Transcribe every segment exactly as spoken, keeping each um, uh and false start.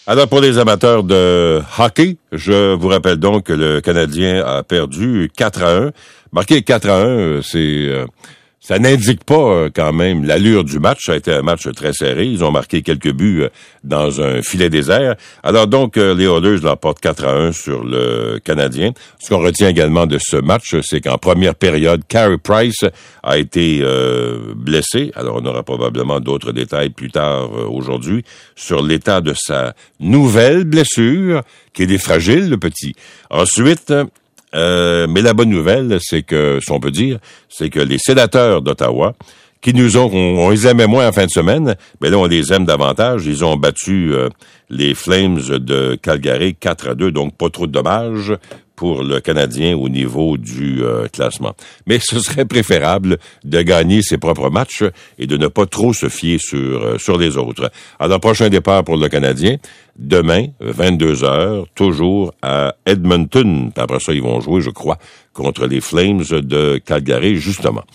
Alors, pour les amateurs de hockey, je vous rappelle donc que le Canadien a perdu quatre à un. Marqué quatre à un, c'est... Euh, ça n'indique pas euh, quand même l'allure du match. Ça a été un match très serré. Ils ont marqué quelques buts euh, dans un filet désert. Alors donc, euh, les Oilers l'emportent quatre à un sur le Canadien. Ce qu'on retient également de ce match, c'est qu'en première période, Carey Price a été euh, blessé. Alors, on aura probablement d'autres détails plus tard euh, aujourd'hui sur l'état de sa nouvelle blessure, qui est fragile, le petit. Ensuite... Euh, mais la bonne nouvelle, c'est que, si on peut dire, c'est que les sénateurs d'Ottawa, qui nous ont, on, on les aimait moins en fin de semaine, mais là, on les aime davantage. Ils ont battu euh, les Flames de Calgary quatre à deux, donc pas trop de dommages pour le Canadien au niveau du euh, classement. Mais ce serait préférable de gagner ses propres matchs et de ne pas trop se fier sur euh, sur les autres. Alors, prochain départ pour le Canadien, demain, vingt-deux heures, toujours à Edmonton. Puis après ça, ils vont jouer, je crois, contre les Flames de Calgary, justement.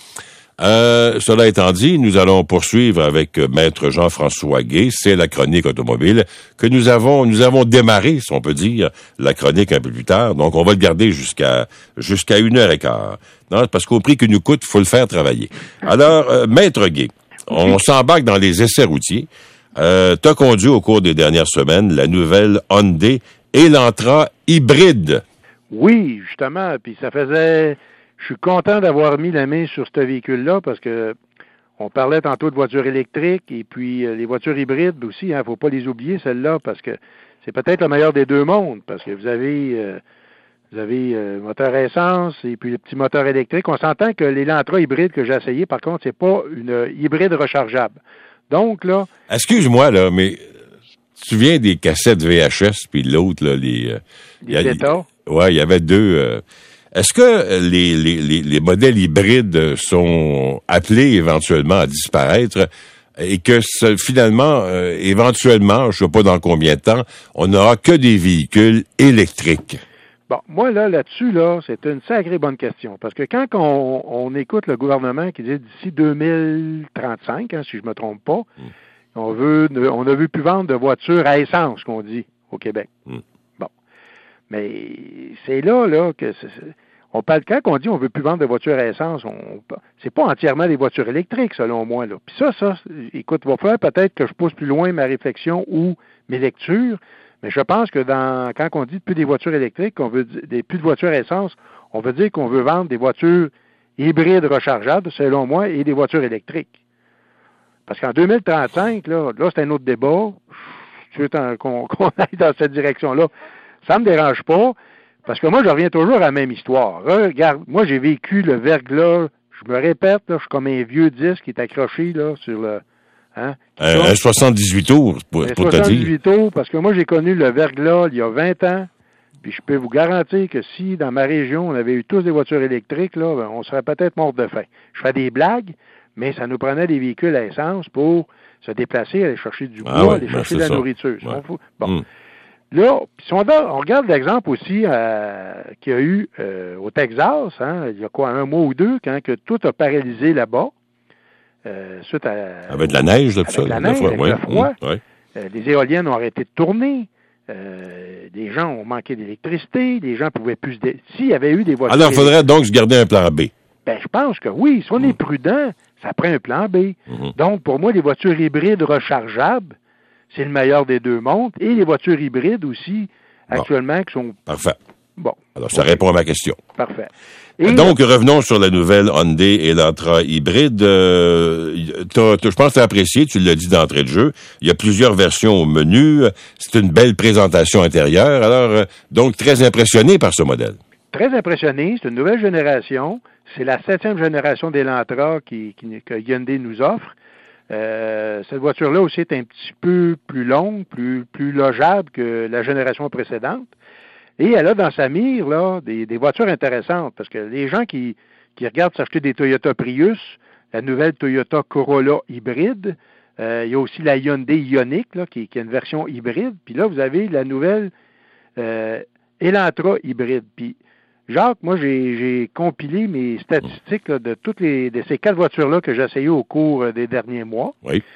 Euh, cela étant dit, nous allons poursuivre avec Maître Jean-François Guay. C'est la chronique automobile que nous avons nous avons démarré, si on peut dire, la chronique un peu plus tard. Donc, on va le garder jusqu'à jusqu'à une heure et quart. Non, parce qu'au prix que nous coûte, faut le faire travailler. Alors, euh, Maître Guay, on s'embarque dans les essais routiers. Euh, t'as conduit au cours des dernières semaines la nouvelle Hyundai Elantra hybride. Oui, justement. Puis ça faisait... Je suis content d'avoir mis la main sur ce véhicule-là parce que on parlait tantôt de voitures électriques et puis euh, les voitures hybrides aussi, hein, faut pas les oublier, celles-là, parce que c'est peut-être le meilleur des deux mondes, parce que vous avez euh, vous avez euh, moteur à essence et puis le petit moteur électrique. On s'entend que l'Elantra hybride que j'ai essayé, par contre, c'est pas une hybride rechargeable. Donc, là... Excuse-moi, là, mais tu te souviens des cassettes V H S puis l'autre, là, les... Euh, les Zeta? Ouais, il y avait deux... Euh, Est-ce que les, les, les, les modèles hybrides sont appelés éventuellement à disparaître et que ce, finalement, euh, éventuellement, je ne sais pas dans combien de temps, on n'aura que des véhicules électriques? Bon, moi, là, là-dessus, là, c'est une sacrée bonne question. Parce que quand on, on écoute le gouvernement qui dit d'ici deux mille trente-cinq, hein, si je me trompe pas, mm. on veut, on ne veut plus vendre de voitures à essence, qu'on dit, au Québec. Mm. Mais c'est là, là, que c'est, on parle quand on dit on veut plus vendre de voitures à essence, on, c'est pas entièrement des voitures électriques, selon moi, là. Puis ça, ça, écoute, il va falloir peut-être que je pousse plus loin ma réflexion ou mes lectures, mais je pense que dans quand on dit plus des voitures électriques, on veut des plus de voitures à essence, on veut dire qu'on veut vendre des voitures hybrides rechargeables, selon moi, et des voitures électriques. Parce qu'en deux mille trente-cinq, là, là, c'est un autre débat. Je veux qu'on, qu'on aille dans cette direction-là. Ça me dérange pas, parce que moi, je reviens toujours à la même histoire. Regarde, moi, j'ai vécu le verglas, je me répète, là, je suis comme un vieux disque qui est accroché là, sur le... Hein, un, un soixante-dix-huit tours, pour, pour te dire. Un soixante-dix-huit tours, parce que moi, j'ai connu le verglas il y a vingt ans, puis je peux vous garantir que si, dans ma région, on avait eu tous des voitures électriques, là, ben, on serait peut-être mort de faim. Je fais des blagues, mais ça nous prenait des véhicules à essence pour se déplacer, aller chercher du bois, ah ouais, aller chercher ben, de la ça. nourriture. Ouais. Bon. Mm. Là, si on, on regarde l'exemple aussi euh, qu'il y a eu euh, au Texas, hein, il y a quoi, un mois ou deux, quand que tout a paralysé là-bas, euh, suite à... Avec de la neige, là, tout ça. Avec la neige, avec ouais. le froid. Mmh, ouais. euh, les éoliennes ont arrêté de tourner. Euh, des gens ont manqué d'électricité. Les gens pouvaient plus... Dé... S'il y avait eu des voitures... Alors, il faudrait donc se garder un plan B. Ben, je pense que oui. Si on mmh. est prudent, ça prend un plan B. Mmh. Donc, pour moi, les voitures hybrides rechargeables, c'est le meilleur des deux mondes. Et les voitures hybrides aussi, bon. actuellement, qui sont... Parfait. Bon. Alors, ça okay. répond à ma question. Parfait. Et donc, revenons sur la nouvelle Hyundai Elantra hybride. Euh, t'as, t'as, je pense que tu as apprécié, tu l'as dit d'entrée de jeu. Il y a plusieurs versions au menu. C'est une belle présentation intérieure. Alors, donc, très impressionné par ce modèle. Très impressionné. C'est une nouvelle génération. C'est la septième génération d'Elantra qui, qui, que Hyundai nous offre. Euh, cette voiture-là aussi est un petit peu plus longue, plus, plus logeable que la génération précédente. Et elle a dans sa mire là, des, des voitures intéressantes, parce que les gens qui, qui regardent s'acheter des Toyota Prius, la nouvelle Toyota Corolla hybride, euh, il y a aussi la Hyundai Ioniq, là, qui, qui est une version hybride, puis là, vous avez la nouvelle euh, Elantra hybride. Puis, Jacques, moi, j'ai, j'ai compilé mes statistiques là, de toutes les de ces quatre voitures-là que j'ai essayées au cours des derniers mois. Oui.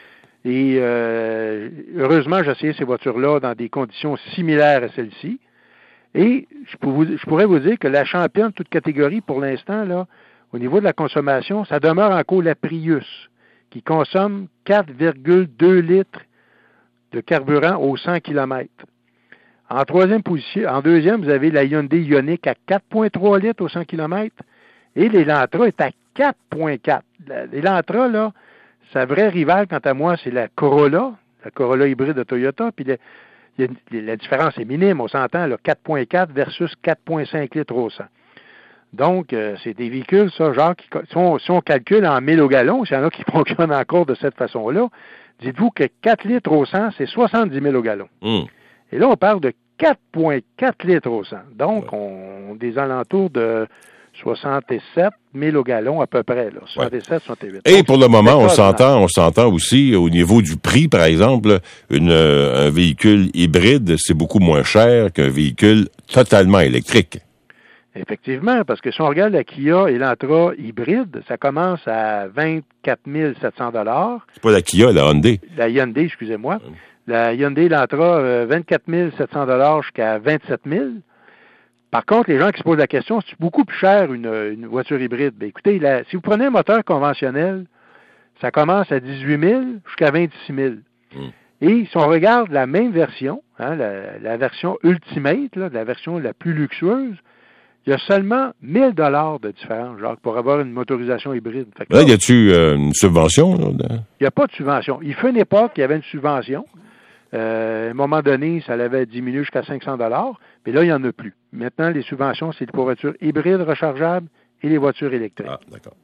Et euh, heureusement, j'ai essayé ces voitures-là dans des conditions similaires à celles-ci. Et je, pour vous, je pourrais vous dire que la championne de toute catégorie, pour l'instant, là, au niveau de la consommation, ça demeure encore la Prius, qui consomme quatre virgule deux litres de carburant au cent kilomètres. En troisième position, en deuxième, vous avez la Hyundai Ioniq à quatre virgule trois litres au cent kilomètres et l'Elantra est à quatre virgule quatre. L'Elantra, là, sa vraie rivale, quant à moi, c'est la Corolla, la Corolla hybride de Toyota, puis le, il y a, la différence est minime, on s'entend, là, quatre virgule quatre versus quatre virgule cinq litres au cent. Donc, euh, c'est des véhicules, ça, genre, qui, si, on, si on calcule en mille au gallon, s'il y en a qui fonctionnent encore de cette façon-là, dites-vous que quatre litres au cent, c'est soixante-dix mille au gallon. Mm. Et là, on parle de quatre virgule quatre litres au cent. Donc, ouais. on des alentours de soixante-sept mille au gallon à peu près, là. soixante-sept, soixante-huit. Et donc, pour le moment, on s'entend, on s'entend aussi au niveau du prix, par exemple, une, un véhicule hybride, c'est beaucoup moins cher qu'un véhicule totalement électrique. Effectivement, parce que si on regarde la Kia Elantra hybride, ça commence à vingt-quatre mille sept cents dollars. C'est pas la Kia, la Hyundai. La Hyundai, excusez-moi. Hum. La Hyundai Elantra, euh, vingt-quatre mille sept cents dollars jusqu'à vingt-sept mille. Par contre, les gens qui se posent la question, c'est beaucoup plus cher une, une voiture hybride. Bien, écoutez, la, si vous prenez un moteur conventionnel, ça commence à dix-huit mille jusqu'à vingt-six mille. Hum. Et si on regarde la même version, hein, la, la version Ultimate, là, la version la plus luxueuse, il y a seulement mille dollars de différence, genre, pour avoir une motorisation hybride. Fait que là, là, y a-tu euh, une subvention? Là, de... Il n'y a pas de subvention. Il fut une époque, il y avait une subvention. Euh, à un moment donné, ça l'avait diminué jusqu'à cinq cents dollars, mais là, il n'y en a plus. Maintenant, les subventions, c'est pour voitures hybrides rechargeables et les voitures électriques. Ah, d'accord.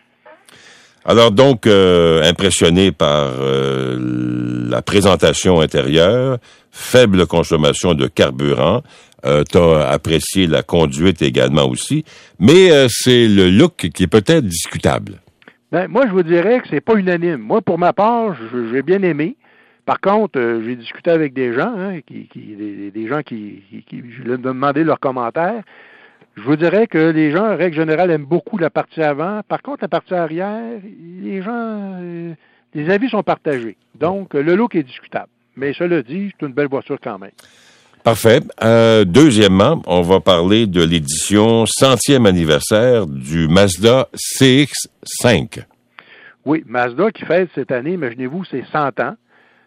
Alors donc, euh, impressionné par euh, la présentation intérieure, faible consommation de carburant, euh, tu as apprécié la conduite également aussi, mais euh, c'est le look qui est peut-être discutable. Ben, moi, je vous dirais que c'est pas unanime. Moi, pour ma part, j'ai bien aimé. Par contre, euh, j'ai discuté avec des gens, hein, qui, qui, des, des gens qui, qui, qui je leur ai demandé leurs commentaires. Je vous dirais que les gens, en règle générale, aiment beaucoup la partie avant. Par contre, la partie arrière, les gens, euh, les avis sont partagés. Donc, le look est discutable. Mais cela dit, c'est une belle voiture quand même. Parfait. Euh, deuxièmement, on va parler de l'édition centième anniversaire du Mazda C X cinq. Oui, Mazda qui fête cette année, imaginez-vous, c'est cent ans.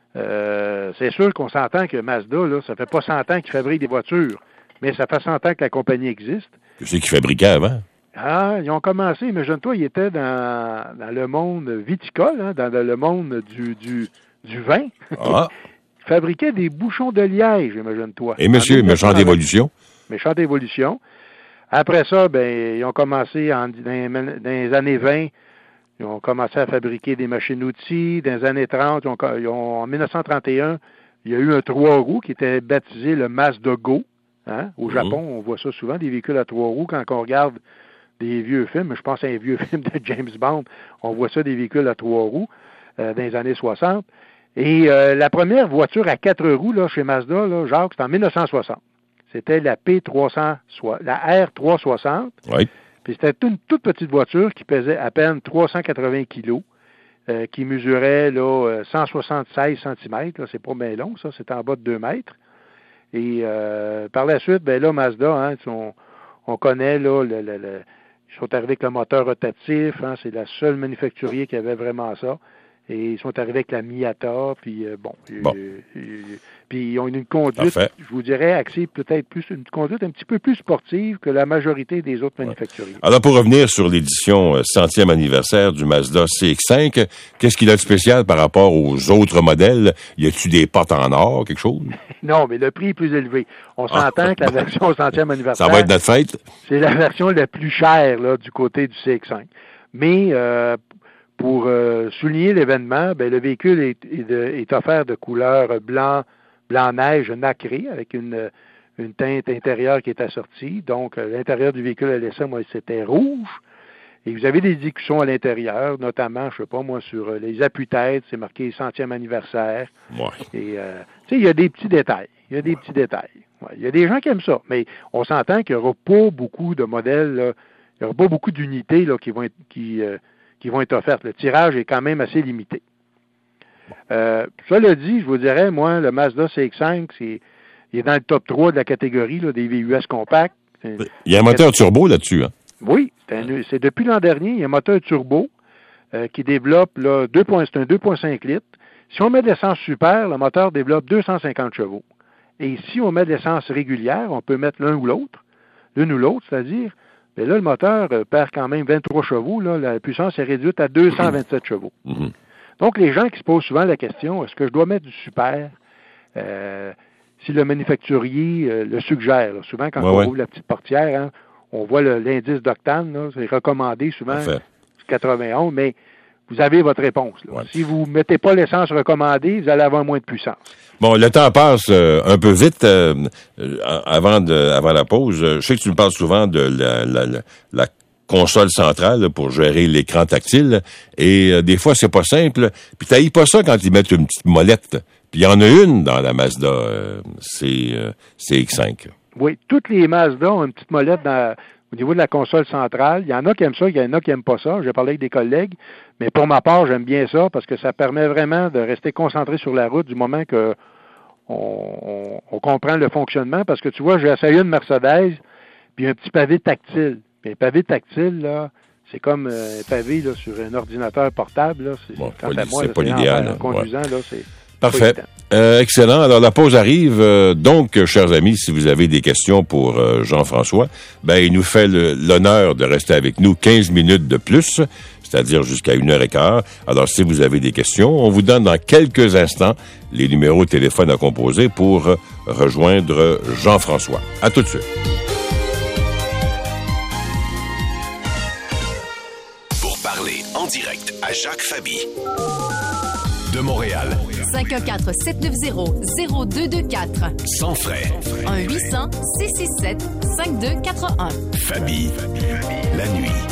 Euh, c'est sûr qu'on s'entend que Mazda, là, ça fait pas cent ans qu'ils fabriquent des voitures, mais ça fait cent ans que la compagnie existe. Qu'est-ce qu'ils fabriquaient avant? Ah, ils ont commencé, imagine-toi, ils étaient dans, dans le monde viticole, hein, dans le monde du, du, du vin. Ah. Ils fabriquaient des bouchons de liège, imagine-toi. Et monsieur, méchante évolution. Méchante évolution. Après ça, ben, ils ont commencé en, dans, dans les années vingt, ils ont commencé à fabriquer des machines-outils. Dans les années trente, ils ont, ils ont, en dix-neuf cent trente et un, il y a eu un trois roues qui était baptisé le Mazda Go. Hein? Au Japon, mmh. on voit ça souvent, des véhicules à trois roues. Quand on regarde des vieux films, je pense à un vieux film de James Bond, on voit ça, des véhicules à trois roues euh, dans les années soixante. Et euh, la première voiture à quatre roues là, chez Mazda, là, Jacques, c'était en dix-neuf cent soixante. C'était la P trois cents, la R trois cent soixante. Oui. Puis c'était une toute petite voiture qui pesait à peine trois cent quatre-vingts kilos, euh, qui mesurait là, cent soixante-seize centimètres. Là, c'est pas bien long, ça, c'est en bas de deux mètres. Et euh, par la suite, ben là, Mazda, hein, on, on connaît là, le, le, le, ils sont arrivés avec le moteur rotatif, hein, c'est la seule manufacturier qui avait vraiment ça. Et ils sont arrivés avec la Miata, puis euh, bon, bon. Euh, euh, puis ils ont une conduite, Parfait. je vous dirais, axée peut-être plus, une conduite un petit peu plus sportive que la majorité des autres ouais. manufacturiers. Alors, pour revenir sur l'édition centième anniversaire du Mazda C X cinq, qu'est-ce qu'il a de spécial par rapport aux autres modèles? Y a-t-il des potes en or, quelque chose? Non, mais le prix est plus élevé. On s'entend ah, que la version centième anniversaire... Ça va être notre fête? C'est la version la plus chère là, du côté du C X cinq. Mais... Euh, Pour euh, souligner l'événement, ben, le véhicule est, est, de, est offert de couleur blanc, blanc-neige nacré, avec une, une teinte intérieure qui est assortie. Donc, euh, l'intérieur du véhicule à l'essai, moi, c'était rouge. Et vous avez des discussions à l'intérieur, notamment, je sais pas moi, sur les appuis-têtes, c'est marqué centième anniversaire. Ouais. Et, euh, tu sais, il y a des petits détails. Il y a des petits détails. Ouais, il y a des gens qui aiment ça, mais on s'entend qu'il n'y aura pas beaucoup de modèles, là, il n'y aura pas beaucoup d'unités là, qui vont être... Qui, euh, qui vont être offertes. Le tirage est quand même assez limité. Euh, cela dit, je vous dirais, moi, le Mazda C X cinq, c'est, il est dans le top trois de la catégorie là, des V U S compacts. Il y a un moteur turbo là-dessus, hein? Oui, c'est, un, c'est depuis l'an dernier, il y a un moteur turbo euh, qui développe là, deux, c'est un deux virgule cinq litres. Si on met de l'essence super, le moteur développe deux cent cinquante chevaux. Et si on met de l'essence régulière, on peut mettre l'un ou l'autre, l'une ou l'autre, c'est-à-dire, mais là, le moteur euh, perd quand même vingt-trois chevaux, là, la puissance est réduite à deux cent vingt-sept chevaux. Mm-hmm. Donc, les gens qui se posent souvent la question, est-ce que je dois mettre du super euh, si le manufacturier euh, le suggère? Là. Souvent, quand ouais, on ouais. ouvre la petite portière, hein, on voit le, l'indice d'octane, là, c'est recommandé souvent, c'est quatre-vingt-onze, mais vous avez votre réponse. Ouais. Si vous ne mettez pas l'essence recommandée, vous allez avoir moins de puissance. Bon, le temps passe euh, un peu vite euh, avant de avant la pause. Je sais que tu me parles souvent de la, la, la, la console centrale là, pour gérer l'écran tactile. Et euh, des fois, c'est pas simple. Puis t'haïs pas ça quand ils mettent une petite molette. Puis il y en a une dans la Mazda euh, C, euh, C X cinq. Oui, toutes les Mazda ont une petite molette dans, au niveau de la console centrale. Il y en a qui aiment ça, il y en a qui n'aiment pas ça. J'ai parlé avec des collègues. Mais pour ma part, j'aime bien ça parce que ça permet vraiment de rester concentré sur la route du moment que on, on, on comprend le fonctionnement. Parce que tu vois, j'ai essayé une Mercedes puis un petit pavé tactile. Puis un pavé tactile, là, c'est comme un pavé là, sur un ordinateur portable. Là. C'est, bon, quant pas, à moi, c'est là, pas c'est l'idéal. En, en conduisant, ouais. là, c'est parfait. Euh, excellent. Alors, la pause arrive. Euh, donc, chers amis, si vous avez des questions pour euh, Jean-François, ben, il nous fait le, l'honneur de rester avec nous quinze minutes de plus, c'est-à-dire jusqu'à une heure et quart. Alors, si vous avez des questions, on vous donne dans quelques instants les numéros de téléphone à composer pour euh, rejoindre Jean-François. À tout de suite. Pour parler en direct à Jacques Faby. De Montréal. cinq un quatre, sept neuf zéro, zéro deux deux quatre. Sans frais. un huit cents, six six sept, cinq deux quatre un. Faby. La nuit.